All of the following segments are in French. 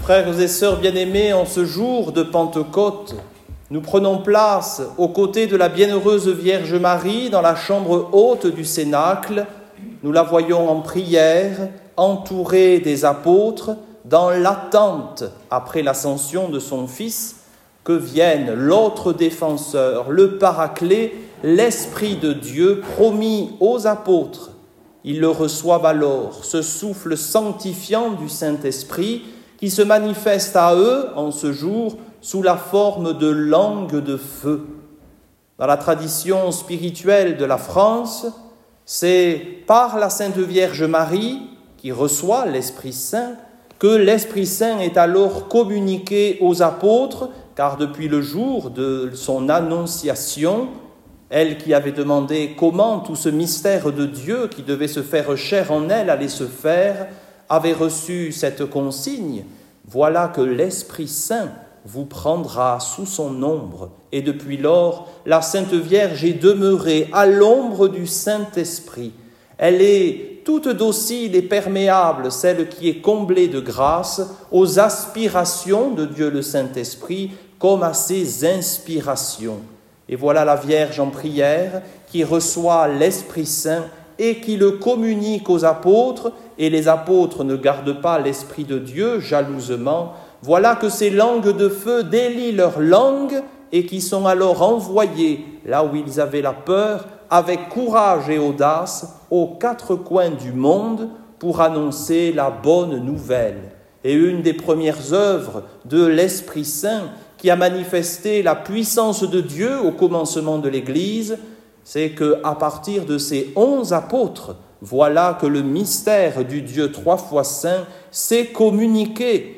Frères et sœurs bien-aimés, en ce jour de Pentecôte, nous prenons place aux côtés de la bienheureuse Vierge Marie dans la chambre haute du Cénacle. Nous la voyons en prière, entourée des apôtres, dans l'attente, après l'ascension de son Fils, que vienne l'autre défenseur, le Paraclet, l'Esprit de Dieu promis aux apôtres. Ils le reçoivent alors, ce souffle sanctifiant du Saint-Esprit qui se manifeste à eux en ce jour sous la forme de langues de feu. Dans la tradition spirituelle de la France, c'est par la Sainte Vierge Marie, qui reçoit l'Esprit Saint, que l'Esprit Saint est alors communiqué aux apôtres, car depuis le jour de son annonciation, elle qui avait demandé comment tout ce mystère de Dieu qui devait se faire chair en elle allait se faire, avait reçu cette consigne: voilà que l'Esprit Saint vous prendra sous son ombre. Et depuis lors, la Sainte Vierge est demeurée à l'ombre du Saint-Esprit. Elle est toute docile et perméable, celle qui est comblée de grâce aux aspirations de Dieu le Saint-Esprit comme à ses inspirations. Et voilà la Vierge en prière qui reçoit l'Esprit Saint et qui le communique aux apôtres, et les apôtres ne gardent pas l'Esprit de Dieu jalousement. Voilà que ces langues de feu délient leur langue et qui sont alors envoyées, là où ils avaient la peur, avec courage et audace, aux quatre coins du monde pour annoncer la bonne nouvelle. Et une des premières œuvres de l'Esprit Saint qui a manifesté la puissance de Dieu au commencement de l'Église, c'est qu'à partir de ces 11 apôtres, voilà que le mystère du Dieu trois fois saint s'est communiqué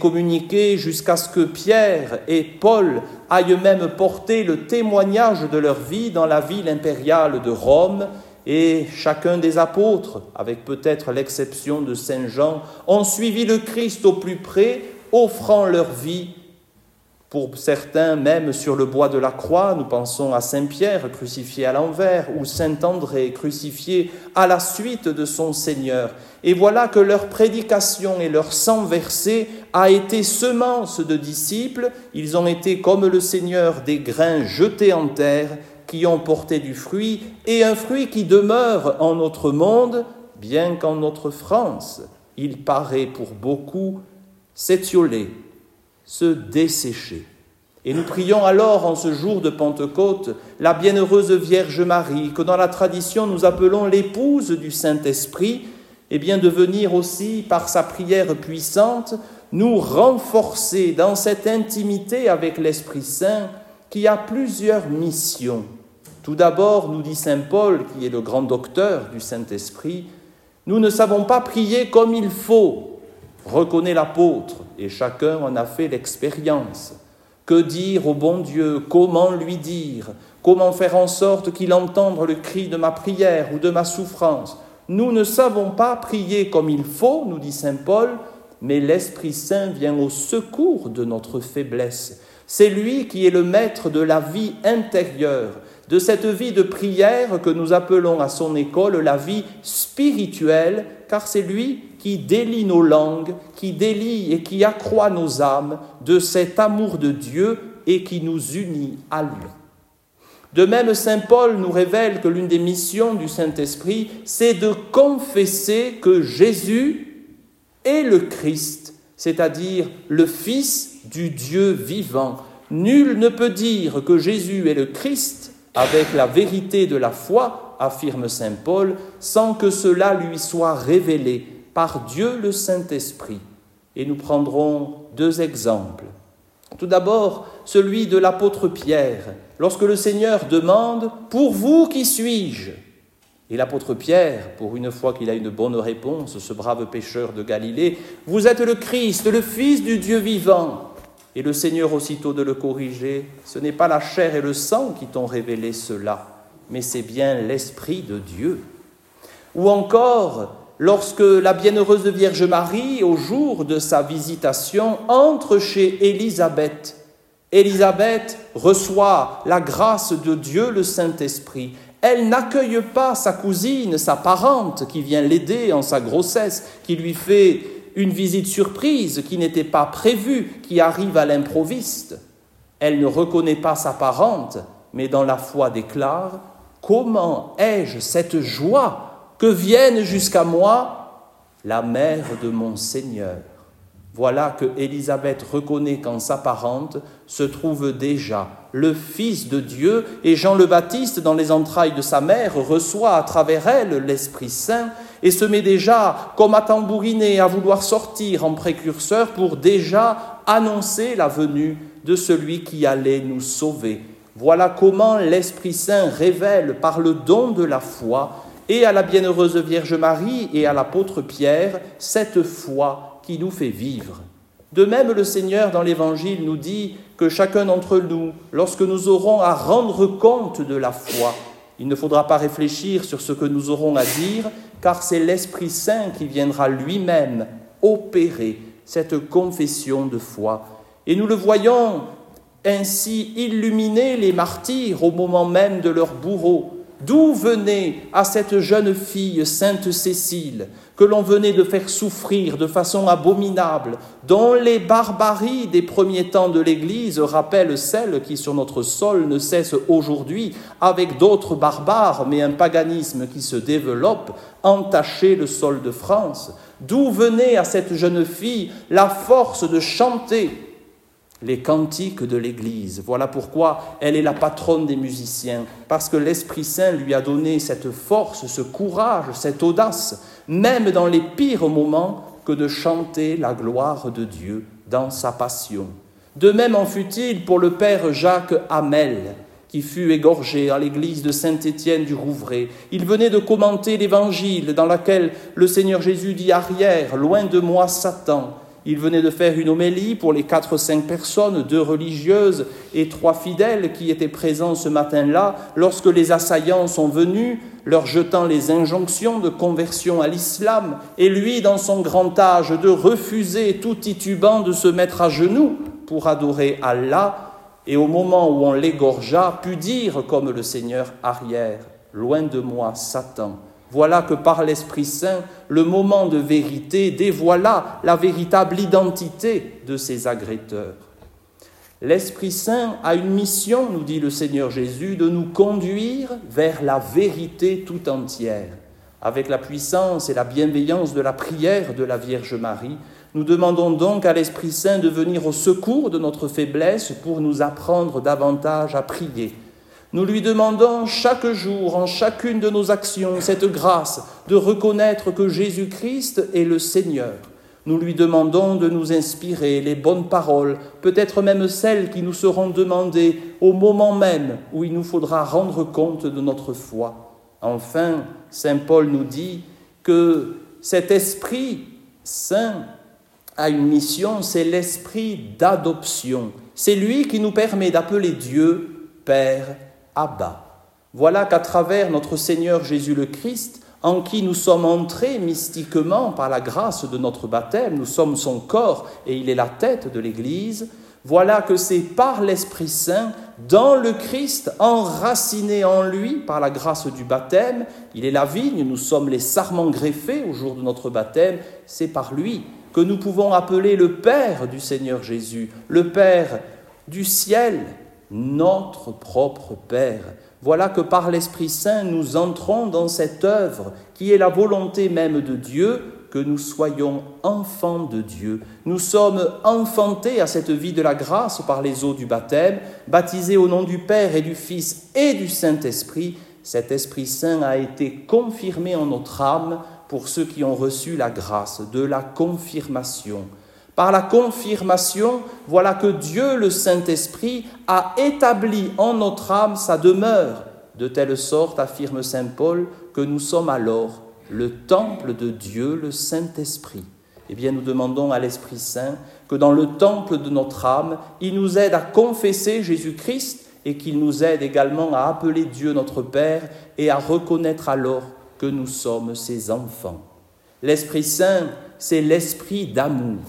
jusqu'à ce que Pierre et Paul aillent même porter le témoignage de leur vie dans la ville impériale de Rome. Et chacun des apôtres, avec peut-être l'exception de Saint Jean, ont suivi le Christ au plus près, offrant leur vie. Pour certains, même sur le bois de la croix, nous pensons à Saint Pierre crucifié à l'envers ou Saint André crucifié à la suite de son Seigneur. Et voilà que leur prédication et leur sang versé a été semence de disciples. Ils ont été comme le Seigneur des grains jetés en terre qui ont porté du fruit, et un fruit qui demeure en notre monde, bien qu'en notre France, il paraît pour beaucoup s'étioler, se dessécher. Et nous prions alors en ce jour de Pentecôte la bienheureuse Vierge Marie, que dans la tradition nous appelons l'épouse du Saint-Esprit, et bien de venir aussi par sa prière puissante nous renforcer dans cette intimité avec l'Esprit Saint qui a plusieurs missions. Tout d'abord, nous dit saint Paul, qui est le grand docteur du Saint-Esprit, nous ne savons pas prier comme il faut, reconnaît l'apôtre, et chacun en a fait l'expérience. Que dire au bon Dieu? Comment lui dire? Comment faire en sorte qu'il entende le cri de ma prière ou de ma souffrance? Nous ne savons pas prier comme il faut, nous dit saint Paul, mais l'Esprit Saint vient au secours de notre faiblesse. C'est lui qui est le maître de la vie intérieure, de cette vie de prière que nous appelons à son école la vie spirituelle, car c'est lui qui délie nos langues, qui délie et qui accroît nos âmes de cet amour de Dieu et qui nous unit à lui. De même, saint Paul nous révèle que l'une des missions du Saint-Esprit, c'est de confesser que Jésus est le Christ, c'est-à-dire le Fils du Dieu vivant. Nul ne peut dire que Jésus est le Christ avec la vérité de la foi, affirme saint Paul, sans que cela lui soit révélé par Dieu le Saint-Esprit. Et nous prendrons deux exemples. Tout d'abord, celui de l'apôtre Pierre, lorsque le Seigneur demande « Pour vous, qui suis-je » Et l'apôtre Pierre, pour une fois qu'il a une bonne réponse, ce brave pécheur de Galilée, « Vous êtes le Christ, le Fils du Dieu vivant » Et le Seigneur, aussitôt de le corriger, « Ce n'est pas la chair et le sang qui t'ont révélé cela, mais c'est bien l'Esprit de Dieu. » Ou encore, lorsque la bienheureuse Vierge Marie, au jour de sa visitation, entre chez Élisabeth. Élisabeth reçoit la grâce de Dieu, le Saint-Esprit. Elle n'accueille pas sa cousine, sa parente, qui vient l'aider en sa grossesse, qui lui fait une visite surprise qui n'était pas prévue, qui arrive à l'improviste. Elle ne reconnaît pas sa parente, mais dans la foi déclare « Comment ai-je cette joie que vienne jusqu'à moi la mère de mon Seigneur ?» Voilà que Élisabeth reconnaît qu'en sa parente se trouve déjà le Fils de Dieu, et Jean le Baptiste, dans les entrailles de sa mère, reçoit à travers elle l'Esprit Saint et se met déjà, comme à tambouriner, à vouloir sortir en précurseur pour déjà annoncer la venue de celui qui allait nous sauver. Voilà comment l'Esprit Saint révèle par le don de la foi et à la bienheureuse Vierge Marie et à l'apôtre Pierre cette foi qui nous fait vivre. De même, le Seigneur, dans l'Évangile, nous dit que chacun d'entre nous, lorsque nous aurons à rendre compte de la foi, il ne faudra pas réfléchir sur ce que nous aurons à dire, car c'est l'Esprit Saint qui viendra lui-même opérer cette confession de foi. Et nous le voyons ainsi illuminer les martyrs au moment même de leur bourreau. D'où venait à cette jeune fille, Sainte Cécile, que l'on venait de faire souffrir de façon abominable, dont les barbaries des premiers temps de l'Église rappellent celles qui sur notre sol ne cessent aujourd'hui, avec d'autres barbares, mais un paganisme qui se développe, entacher le sol de France. D'où venait à cette jeune fille la force de chanter les cantiques de l'Église. Voilà pourquoi elle est la patronne des musiciens, parce que l'Esprit Saint lui a donné cette force, ce courage, cette audace, même dans les pires moments, que de chanter la gloire de Dieu dans sa passion. De même en fut-il pour le père Jacques Hamel, qui fut égorgé à l'église de Saint-Étienne du Rouvray. Il venait de commenter l'Évangile dans lequel le Seigneur Jésus dit « Arrière, loin de moi Satan ». Il venait de faire une homélie pour les 4-5 personnes, 2 religieuses et 3 fidèles qui étaient présents ce matin-là, lorsque les assaillants sont venus, leur jetant les injonctions de conversion à l'islam, et lui, dans son grand âge, de refuser tout titubant de se mettre à genoux pour adorer Allah, et au moment où on l'égorgea, put dire, comme le Seigneur, « Arrière, loin de moi, Satan ». Voilà que par l'Esprit Saint, le moment de vérité dévoila la véritable identité de ces agresseurs. L'Esprit Saint a une mission, nous dit le Seigneur Jésus, de nous conduire vers la vérité tout entière. Avec la puissance et la bienveillance de la prière de la Vierge Marie, nous demandons donc à l'Esprit Saint de venir au secours de notre faiblesse pour nous apprendre davantage à prier. Nous lui demandons chaque jour, en chacune de nos actions, cette grâce de reconnaître que Jésus-Christ est le Seigneur. Nous lui demandons de nous inspirer les bonnes paroles, peut-être même celles qui nous seront demandées au moment même où il nous faudra rendre compte de notre foi. Enfin, saint Paul nous dit que cet Esprit Saint a une mission, c'est l'esprit d'adoption. C'est lui qui nous permet d'appeler Dieu Père, Abba. Voilà qu'à travers notre Seigneur Jésus le Christ, en qui nous sommes entrés mystiquement par la grâce de notre baptême, nous sommes son corps et il est la tête de l'Église, voilà que c'est par l'Esprit Saint, dans le Christ, enraciné en lui par la grâce du baptême, il est la vigne, nous sommes les sarments greffés au jour de notre baptême, c'est par lui que nous pouvons appeler le Père du Seigneur Jésus, le Père du ciel, notre propre Père. Voilà que par l'Esprit Saint, nous entrons dans cette œuvre qui est la volonté même de Dieu, que nous soyons enfants de Dieu. Nous sommes enfantés à cette vie de la grâce par les eaux du baptême, baptisés au nom du Père et du Fils et du Saint-Esprit. Cet Esprit Saint a été confirmé en notre âme pour ceux qui ont reçu la grâce de la confirmation. Par la confirmation, voilà que Dieu, le Saint-Esprit, a établi en notre âme sa demeure, de telle sorte, affirme saint Paul, que nous sommes alors le temple de Dieu, le Saint-Esprit. Eh bien, nous demandons à l'Esprit Saint que dans le temple de notre âme, il nous aide à confesser Jésus-Christ et qu'il nous aide également à appeler Dieu notre Père et à reconnaître alors que nous sommes ses enfants. L'Esprit Saint, c'est l'esprit d'amour.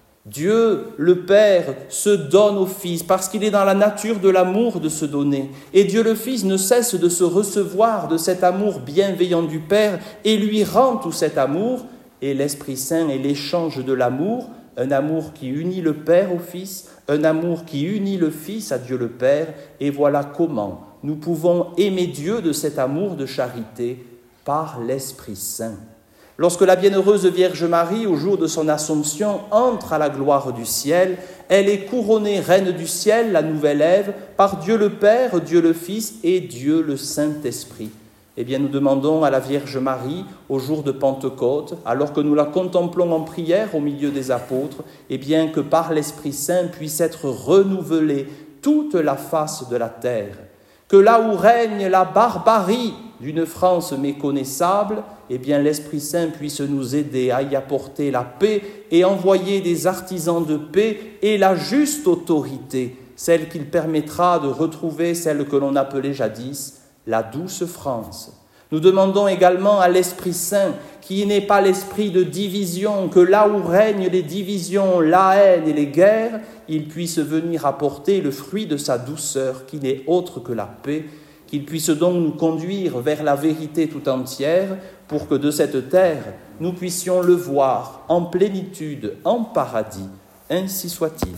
Dieu, le Père, se donne au Fils parce qu'il est dans la nature de l'amour de se donner. Et Dieu le Fils ne cesse de se recevoir de cet amour bienveillant du Père et lui rend tout cet amour. et l'Esprit Saint est l'échange de l'amour, un amour qui unit le Père au Fils, un amour qui unit le Fils à Dieu le Père, et voilà comment nous pouvons aimer Dieu de cet amour de charité par l'Esprit Saint. Lorsque la bienheureuse Vierge Marie, au jour de son Assomption, entre à la gloire du ciel, elle est couronnée reine du ciel, la nouvelle Ève, par Dieu le Père, Dieu le Fils et Dieu le Saint-Esprit. Eh bien, nous demandons à la Vierge Marie, au jour de Pentecôte, alors que nous la contemplons en prière au milieu des apôtres, eh bien, que par l'Esprit Saint puisse être renouvelée toute la face de la terre. Que là où règne la barbarie d'une France méconnaissable, eh bien, l'Esprit Saint puisse nous aider à y apporter la paix et envoyer des artisans de paix et la juste autorité, celle qu'il permettra de retrouver celle que l'on appelait jadis la douce France. Nous demandons également à l'Esprit Saint, qui n'est pas l'esprit de division, que là où règnent les divisions, la haine et les guerres, il puisse venir apporter le fruit de sa douceur, qui n'est autre que la paix, qu'il puisse donc nous conduire vers la vérité tout entière, pour que de cette terre, nous puissions le voir en plénitude, en paradis. Ainsi soit-il.